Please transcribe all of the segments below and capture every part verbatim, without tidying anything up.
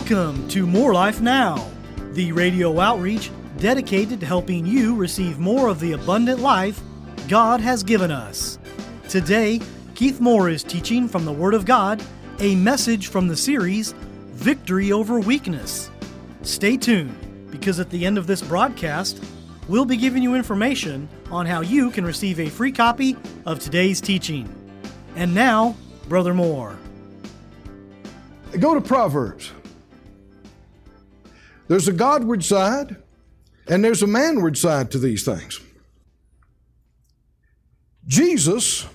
Welcome to More Life Now, the radio outreach dedicated to helping you receive more of the abundant life God has given us. Today, Keith Moore is teaching from the Word of God, a message from the series, Victory Over Weakness. Stay tuned, because at the end of this broadcast, we'll be giving you information on how you can receive a free copy of today's teaching. And now, Brother Moore. Go to Proverbs. There's a Godward side, and there's a manward side to these things. Jesus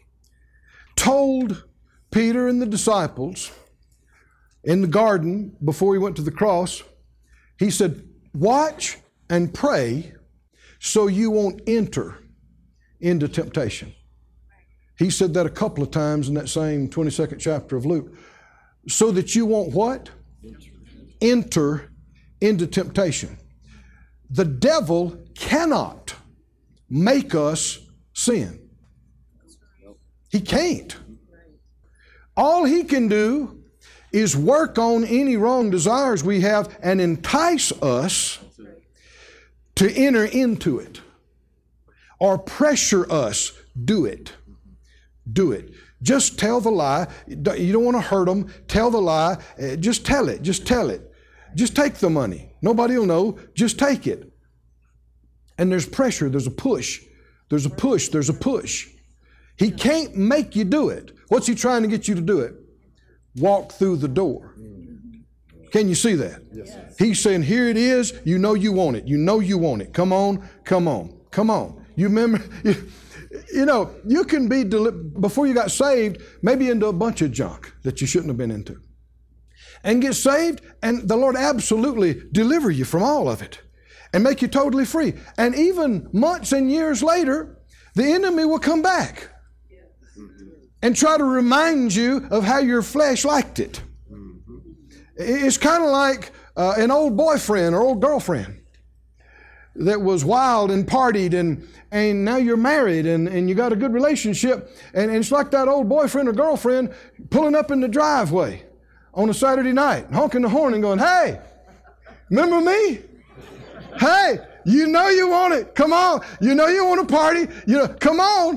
told Peter and the disciples in the garden before he went to the cross, he said, watch and pray so you won't enter into temptation. He said that a couple of times in that same twenty-second chapter of Luke. So that you won't what? Enter into temptation. The devil cannot make us sin. He can't. All he can do is work on any wrong desires we have and entice us to enter into it, or pressure us, do it. Do it. Just tell the lie. You don't want to hurt them. Tell the lie. Just tell it. Just tell it. Just take the money. Nobody will know. Just take it. And there's pressure. There's a push. There's a push. There's a push. He can't make you do it. What's he trying to get you to do it? Walk through the door. Can you see that? Yes. He's saying, here it is. You know you want it. You know you want it. Come on. Come on. Come on. You remember... You, You know, you can be, deli- before you got saved, maybe into a bunch of junk that you shouldn't have been into. And get saved, and the Lord absolutely deliver you from all of it and make you totally free. And even months and years later, the enemy will come back and try to remind you of how your flesh liked it. It's kind of like uh, an old boyfriend or old girlfriend that was wild and partied, and, and now you're married and, and you got a good relationship, and, and it's like that old boyfriend or girlfriend pulling up in the driveway on a Saturday night, honking the horn and going, hey, remember me? Hey, you know you want it. Come on. You know you want to party. You know, come on.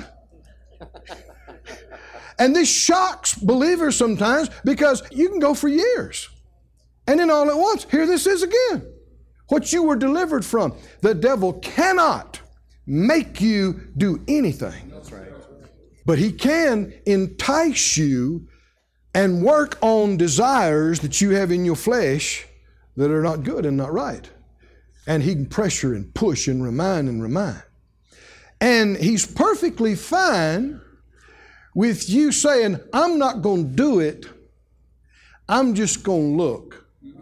And this shocks believers sometimes, because you can go for years. And then all at once, here this is again. What you were delivered from. The devil cannot make you do anything. That's right. But he can entice you and work on desires that you have in your flesh that are not good and not right. And he can pressure and push and remind and remind. And he's perfectly fine with you saying, I'm not going to do it. I'm just going to look.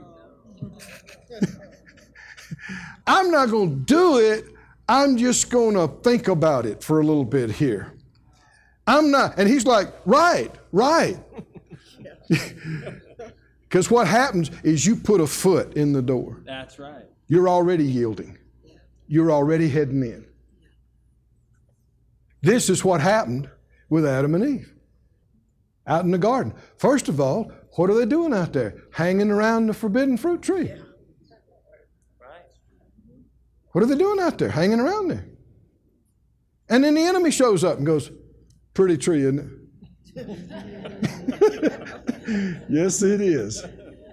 I'm not going to do it. I'm just going to think about it for a little bit here. I'm not. And he's like, right, right. Because what happens is you put a foot in the door. That's right. You're already yielding. You're already heading in. This is what happened with Adam and Eve out in the garden. First of all, what are they doing out there? Hanging around the forbidden fruit tree. Yeah. What are they doing out there? Hanging around there. And then the enemy shows up and goes, pretty tree, isn't it? Yes, it is.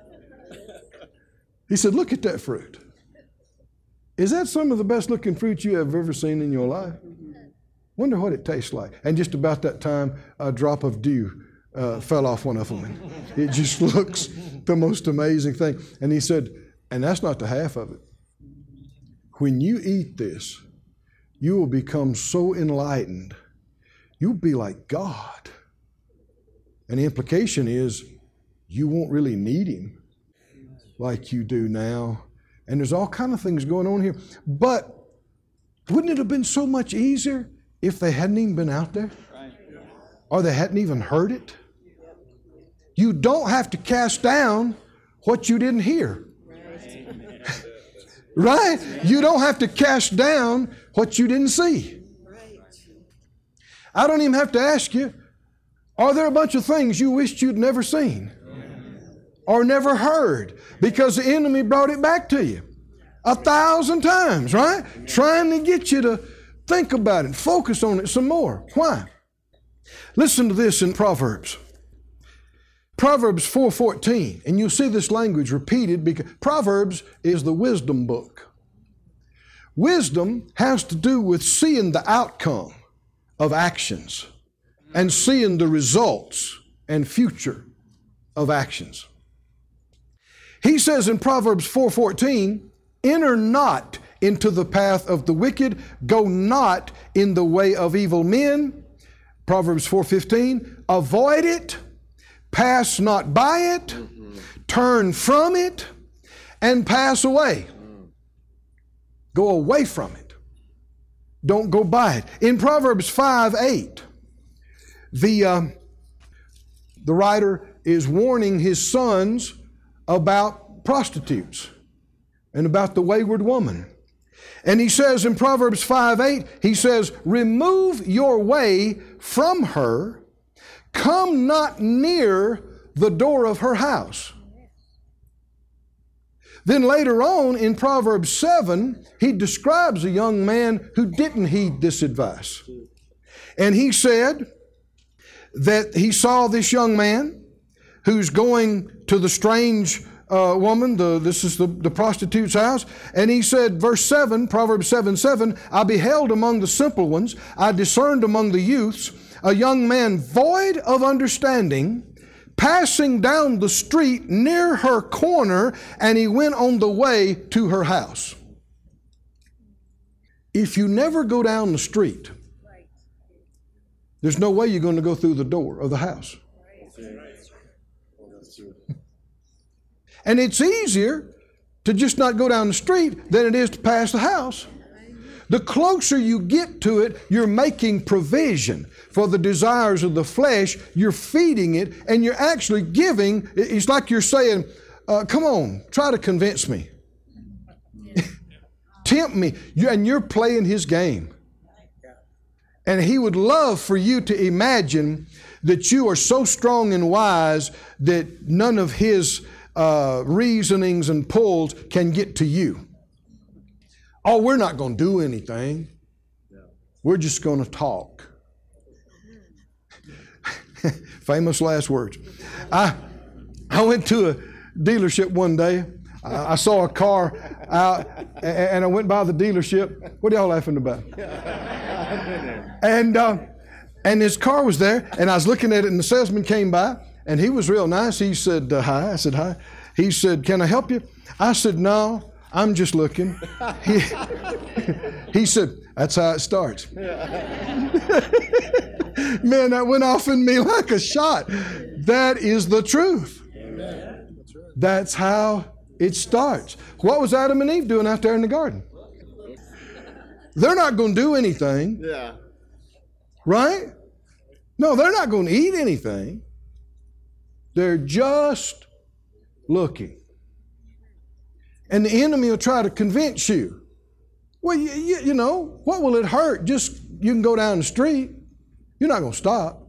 He said, look at that fruit. Is that some of the best looking fruit you have ever seen in your life? Wonder what it tastes like. And just about that time, a drop of dew uh, fell off one of them. It just looks the most amazing thing. And he said, and that's not the half of it. When you eat this, you will become so enlightened. You'll be like God. And the implication is you won't really need Him like you do now. And there's all kind of things going on here. But wouldn't it have been so much easier if they hadn't even been out there? Or they hadn't even heard it? You don't have to cast down what you didn't hear. Right? You don't have to cast down what you didn't see. I don't even have to ask you, are there a bunch of things you wished you'd never seen? or never heard, because the enemy brought it back to you a thousand times, right? Trying to get you to think about it, focus on it some more. Why? Listen to this in Proverbs. Proverbs four fourteen, and you'll see this language repeated because Proverbs is the wisdom book. Wisdom has to do with seeing the outcome of actions and seeing the results and future of actions. He says in Proverbs four fourteen, enter not into the path of the wicked, go not in the way of evil men. Proverbs four fifteen, avoid it, pass not by it, mm-hmm. turn from it, and pass away. Mm. Go away from it. Don't go by it. In Proverbs five eight, the, uh, the writer is warning his sons about prostitutes and about the wayward woman. And he says in Proverbs five eight, he says, remove your way from her, come not near the door of her house. Then later on in Proverbs seven, he describes a young man who didn't heed this advice. And he said that he saw this young man who's going to the strange uh, woman, the, this is the, the prostitute's house, and he said, verse seven, Proverbs seven seven, I beheld among the simple ones, I discerned among the youths, a young man void of understanding, passing down the street near her corner, and he went on the way to her house. If you never go down the street, there's no way you're going to go through the door of the house. And it's easier to just not go down the street than it is to pass the house. The closer you get to it, you're making provision for the desires of the flesh. You're feeding it, and you're actually giving. It's like you're saying, uh, come on, try to convince me. Tempt me. And you're playing his game. And he would love for you to imagine that you are so strong and wise that none of his uh, reasonings and pulls can get to you. Oh, we're not going to do anything. We're just going to talk. Famous last words. I I went to a dealership one day. I, I saw a car out, and I went by the dealership. What are y'all laughing about? And uh, and his car was there, and I was looking at it, and the salesman came by, and he was real nice. He said, uh, hi. I said, hi. He said, can I help you? I said, no. I'm just looking. He, he said, that's how it starts. Man, that went off in me like a shot. That is the truth. Amen. That's how it starts. What was Adam and Eve doing out there in the garden? They're not going to do anything. Yeah. Right? No, they're not going to eat anything. They're just looking. And the enemy will try to convince you. Well, you, you, you know, what will it hurt? Just, you can go down the street. You're not going to stop.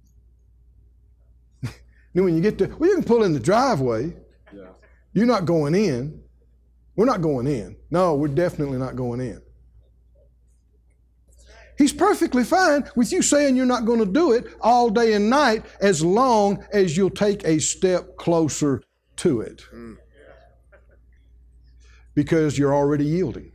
Then when you get to, well, you can pull in the driveway. Yeah. You're not going in. We're not going in. No, we're definitely not going in. He's perfectly fine with you saying you're not going to do it all day and night as long as you'll take a step closer to it. Mm. Because you're already yielding.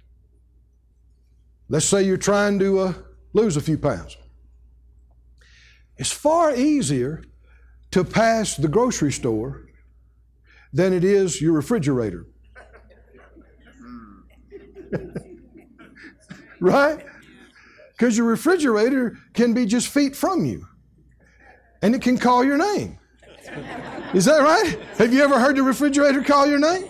Let's say you're trying to uh, lose a few pounds. It's far easier to pass the grocery store than it is your refrigerator. Right? Because your refrigerator can be just feet from you. And it can call your name. Is that right? Have you ever heard the refrigerator call your name?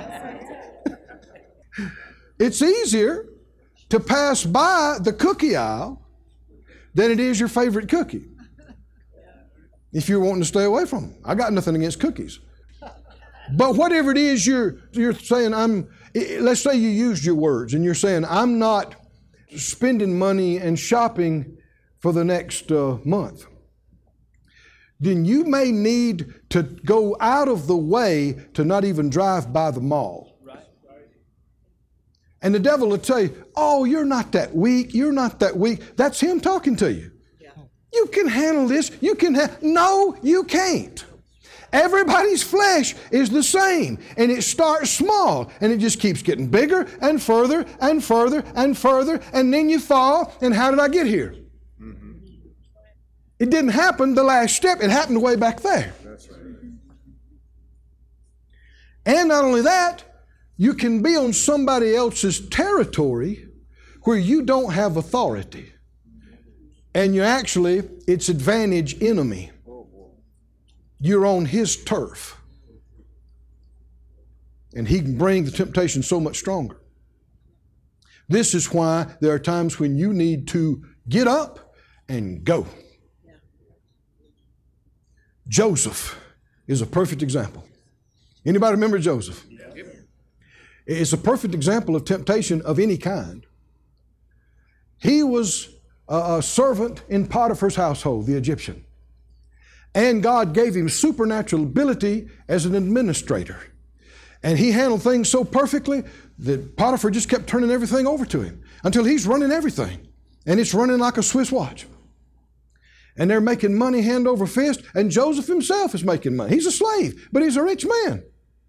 It's easier to pass by the cookie aisle than it is your favorite cookie. If you're wanting to stay away from them. I got nothing against cookies. But whatever it is you're, you're saying, I'm, let's say you used your words and you're saying, I'm not spending money and shopping for the next uh, month. then you may need to go out of the way to not even drive by the mall. Right. And the devil will tell you, oh, you're not that weak. You're not that weak. That's him talking to you. Yeah. You can handle this. You can ha- No, you can't. Everybody's flesh is the same, and it starts small, and it just keeps getting bigger and further and further and further, and then you fall, and how did I get here? Mm-hmm. It didn't happen the last step. It happened way back there. That's right. And not only that, you can be on somebody else's territory where you don't have authority, and you're actually its advantage enemy. You're on his turf. And he can bring the temptation so much stronger. This is why there are times when you need to get up and go. Yeah. Joseph is a perfect example. Anybody remember Joseph? Yeah. It's a perfect example of temptation of any kind. He was a, a servant in Potiphar's household, the Egyptian. And God gave him supernatural ability as an administrator. And he handled things so perfectly that Potiphar just kept turning everything over to him until he's running everything. And it's running like a Swiss watch. And they're making money hand over fist, and Joseph himself is making money. He's a slave, but he's a rich man.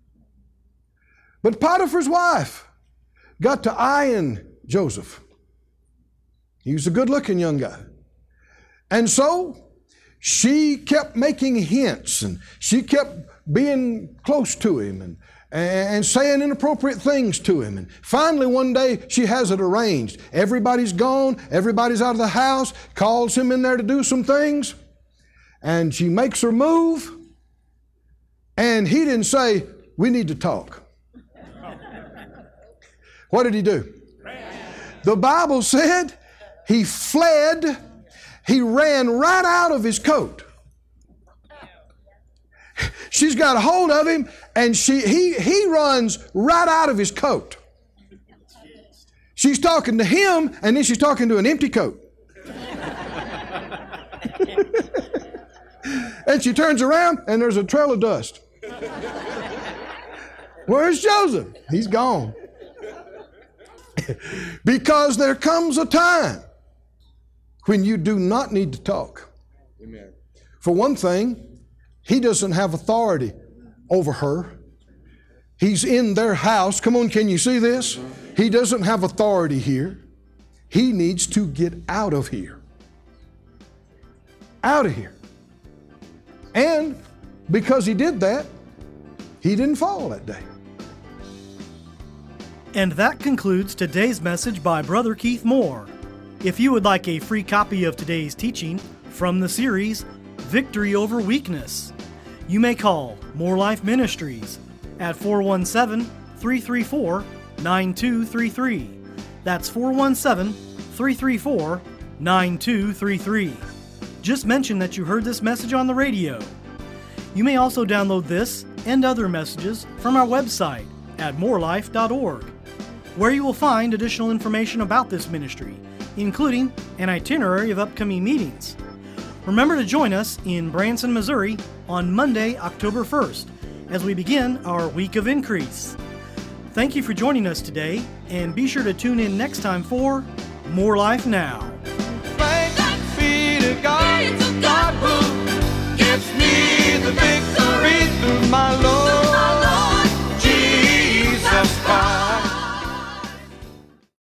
But Potiphar's wife got to eyeing Joseph. He was a good-looking young guy. And so she kept making hints, and she kept being close to him and, and saying inappropriate things to him. And finally one day she has it arranged. Everybody's gone, everybody's out of the house, calls him in there to do some things, and she makes her move, and he didn't say, we need to talk. What did he do? The Bible said he fled. He ran right out of his coat. She's got a hold of him, and she he he runs right out of his coat. She's talking to him, and then she's talking to an empty coat. And she turns around, and there's a trail of dust. Where's Joseph? He's gone. Because there comes a time when you do not need to talk. Amen. For one thing, he doesn't have authority over her. He's in their house. Come on, can you see this? He doesn't have authority here. He needs to get out of here. Out of here. And because he did that, he didn't fall that day. And that concludes today's message by Brother Keith Moore. If you would like a free copy of today's teaching from the series, Victory Over Weakness, you may call More Life Ministries at four one seven, three three four, nine two three three. That's four one seven, three three four, nine two three three. Just mention that you heard this message on the radio. You may also download this and other messages from our website at more life dot org, where you will find additional information about this ministry, including an itinerary of upcoming meetings. Remember to join us in Branson, Missouri on Monday, October first, as we begin our Week of Increase. Thank you for joining us today, and be sure to tune in next time for More Life Now. Thanks be to God, God who gives me